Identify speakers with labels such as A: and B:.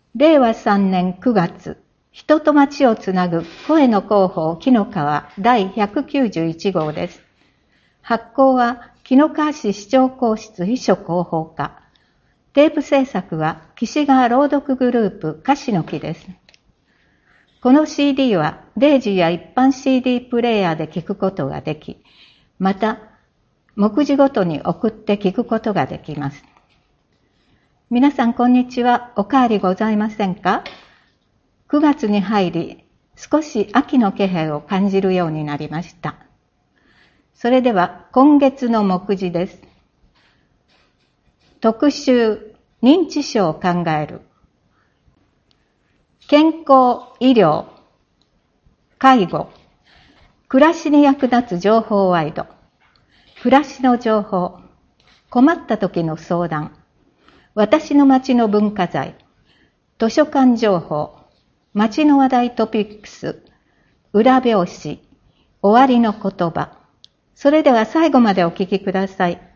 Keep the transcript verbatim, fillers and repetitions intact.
A: れいわさんねんくがつ、人と町をつなぐ声の広報紀の川だいひゃくきゅうじゅういちごうです。発行は紀の川市市長公室秘書広報課。テープ制作は岸川朗読グループ菓子の木です。この シーディー はレイジや一般 シーディー プレイヤーで聞くことができ、また目次ごとに送って聞くことができます。皆さんこんにちは。お変わりございませんか？くがつに入り、少し秋の気配を感じるようになりました。それでは今月の目次です。特集、認知症を考える。健康、医療、介護、暮らしに役立つ情報ワイド、暮らしの情報、困った時の相談、私の町の文化財、図書館情報、町の話題トピックス、裏表紙、終わりの言葉。それでは最後までお聞きください。